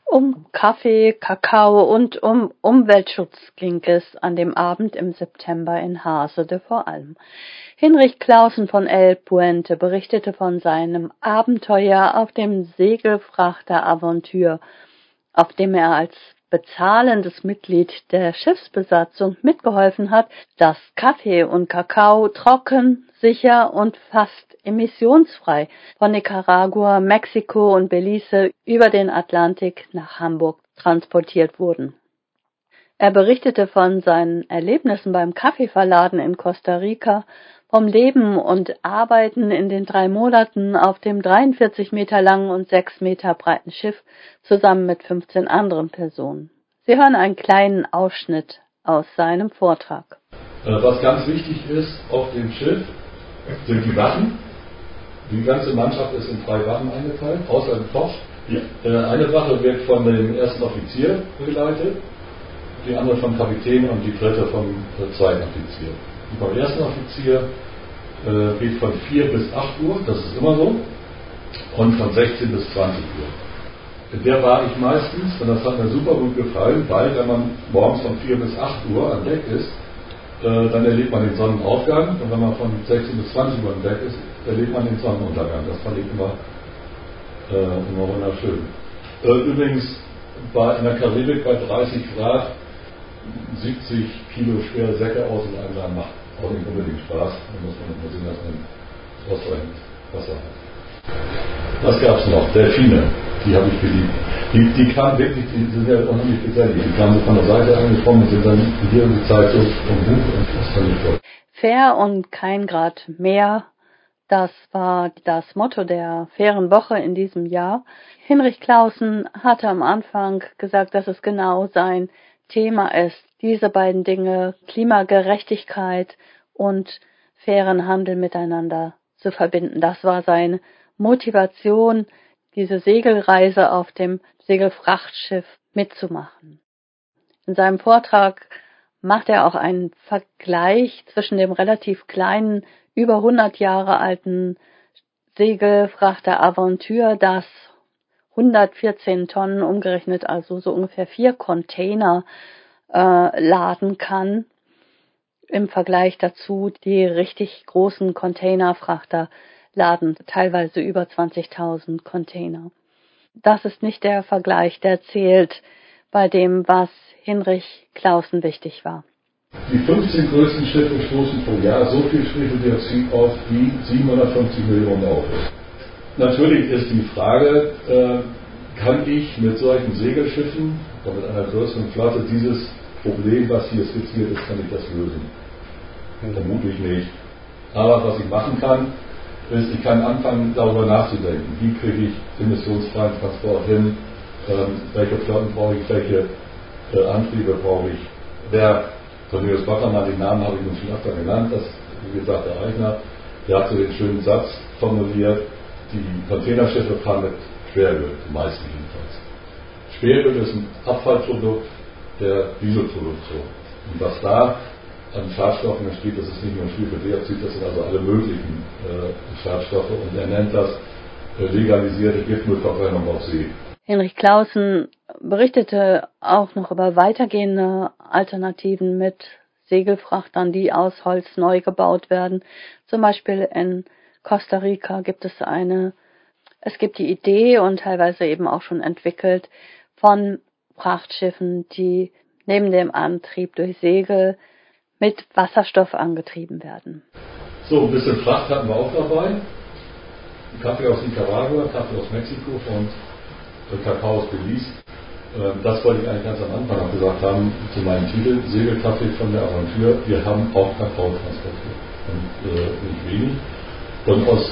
Um Kaffee, Kakao und um Umweltschutz ging es an dem Abend im September in Hasede vor allem. Hinrich Clausen von El Puente berichtete von seinem Abenteuer auf dem Segelfrachter Aventure, auf dem er als bezahlendes Mitglied der Schiffsbesatzung mitgeholfen hat, dass Kaffee und Kakao trocken, sicher und fast emissionsfrei von Nicaragua, Mexiko und Belize über den Atlantik nach Hamburg transportiert wurden. Er berichtete von seinen Erlebnissen beim Kaffeeverladen in Costa Rica, vom Leben und Arbeiten in den 3 Monaten auf dem 43 Meter langen und 6 Meter breiten Schiff zusammen mit 15 anderen Personen. Sie hören einen kleinen Ausschnitt aus seinem Vortrag. Was ganz wichtig ist auf dem Schiff, sind die Wachen. Die ganze Mannschaft ist in 3 Wachen eingeteilt, außer dem Koch. Eine Wache wird von dem ersten Offizier geleitet, die andere vom Kapitän und die dritte vom zweiten Offizier. Und beim ersten Offizier geht von 4 bis 8 Uhr, das ist immer so, und von 16 bis 20 Uhr. Der war ich meistens, und das hat mir super gut gefallen, weil wenn man morgens von 4 bis 8 Uhr an Deck ist, dann erlebt man den Sonnenaufgang, und wenn man von 16 bis 20 Uhr an Deck ist, erlebt man den Sonnenuntergang. Das fand ich immer wunderschön. Übrigens in der Karibik bei 30 Grad 70 Kilo schwere Säcke aus in einem Jahr macht auch nicht unbedingt Spaß. Da muss man immer sehen, dass man ausreichend Wasser hat. Was gab es noch? Delfine, die habe ich geliebt. Die kamen wirklich, die sind ja unheimlich gesellig. Die kamen so von der Seite angekommen und sind dann hier um die Zeit so vom Buch, und das fand ich toll. Fair und kein Grad mehr, das war das Motto der fairen Woche in diesem Jahr. Hinrich Clausen hatte am Anfang gesagt, dass es genau sein Thema ist, diese beiden Dinge, Klimagerechtigkeit und fairen Handel miteinander zu verbinden. Das war seine Motivation, diese Segelreise auf dem Segelfrachtschiff mitzumachen. In seinem Vortrag macht er auch einen Vergleich zwischen dem relativ kleinen, über 100 Jahre alten Segelfrachter Aventure, das 114 Tonnen umgerechnet, also so ungefähr 4 Container laden kann. Im Vergleich dazu, die richtig großen Containerfrachter laden teilweise über 20.000 Container. Das ist nicht der Vergleich, der zählt bei dem, was Hinrich Clausen wichtig war. Die 15 größten Schiffe stoßen pro Jahr so viel Schwefeldioxid aus wie 750 Millionen Autos. Natürlich ist die Frage, kann ich mit solchen Segelschiffen oder mit einer größeren Flotte dieses Problem, was hier skizziert ist, kann ich das lösen? Vermutlich nicht. Aber was ich machen kann, ist, ich kann anfangen, darüber nachzudenken. Wie kriege ich emissionsfreien Transport hin? Welche Flotten brauche ich? Welche Antriebe brauche ich? Der Cornelius Bottermann, den Namen habe ich nun schon öfter genannt, das, wie gesagt, der Eichner, der hat so den schönen Satz formuliert, die Containerschiffe fahren mit Schweröl, die meisten jedenfalls. Schweröl ist ein Abfallprodukt der Dieselproduktion. Und was da an Schadstoffen entsteht, das ist nicht nur Schwefeldioxid, das sind also alle möglichen Schadstoffe, und er nennt das legalisierte Giftmüllverbrennung auf See. Hinrich Clausen berichtete auch noch über weitergehende Alternativen mit Segelfrachtern, die aus Holz neu gebaut werden. Zum Beispiel in Costa Rica gibt es die Idee und teilweise eben auch schon entwickelt von Frachtschiffen, die neben dem Antrieb durch Segel mit Wasserstoff angetrieben werden. So, ein bisschen Fracht hatten wir auch dabei. Kaffee aus Nicaragua, Kaffee aus Mexiko und Kakao aus Belize. Das wollte ich eigentlich ganz am Anfang noch gesagt haben zu meinem Titel, Segelkaffee von der Aventure. Wir haben auch Kakao transportiert und nicht wenig. Und aus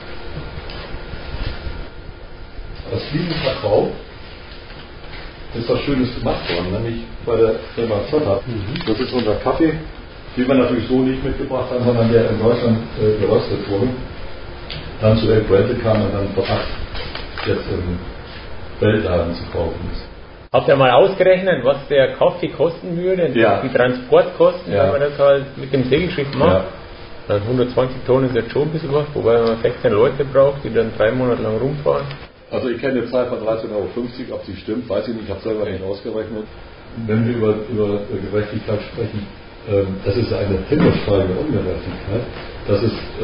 diesem Kakao ist was Schönes gemacht worden, nämlich bei der Firma Zotter. Das ist unser Kaffee, den wir natürlich so nicht mitgebracht haben, sondern der in Deutschland geröstet wurde. Dann zu El Puente kam und dann verpackt jetzt im Weltladen zu kaufen ist. Habt ihr mal ausgerechnet, was der Kaffee kosten würde? Ja. Die Transportkosten, ja. wenn man das halt mit dem Segelschiff macht? Ja. Dann 120 Tonnen ist jetzt schon ein bisschen was, wobei man 16 Leute braucht, die dann 3 Monate lang rumfahren. Also ich kenne eine Zahl von 13,50 Euro, ob sie stimmt, weiß ich nicht, ich habe selber nicht ausgerechnet. Wenn wir über Gerechtigkeit sprechen, das ist eine himmelschreiende Ungerechtigkeit, dass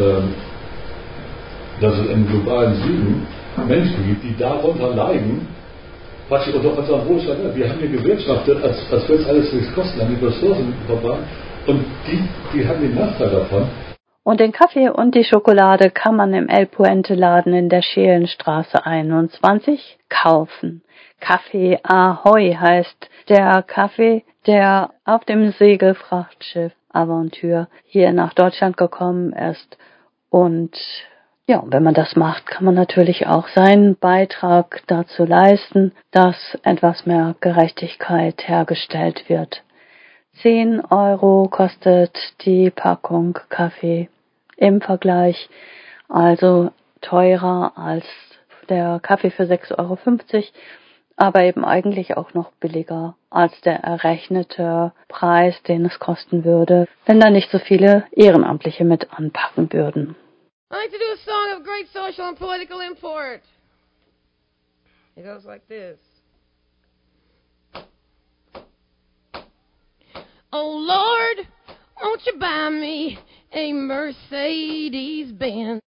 es im globalen Süden Menschen gibt, die darunter leiden, was sie unter unserem Wohlstand haben. Wir haben hier gewirtschaftet, als würde es alles nichts kosten, haben die Ressourcen verbracht und die haben den Nachteil davon. Und den Kaffee und die Schokolade kann man im El Puente Laden in der Scheelenstraße 21 kaufen. Kaffee Ahoi heißt der Kaffee, der auf dem Segelfrachtschiff Aventure hier nach Deutschland gekommen ist. Und ja, wenn man das macht, kann man natürlich auch seinen Beitrag dazu leisten, dass etwas mehr Gerechtigkeit hergestellt wird. 10 Euro kostet die Packung Kaffee im Vergleich, also teurer als der Kaffee für 6,50 Euro, aber eben eigentlich auch noch billiger als der errechnete Preis, den es kosten würde, wenn da nicht so viele Ehrenamtliche mit anpacken würden. I'd like to do a song of great social and political import. It goes like this. Oh Lord, won't you buy me a Mercedes-Benz?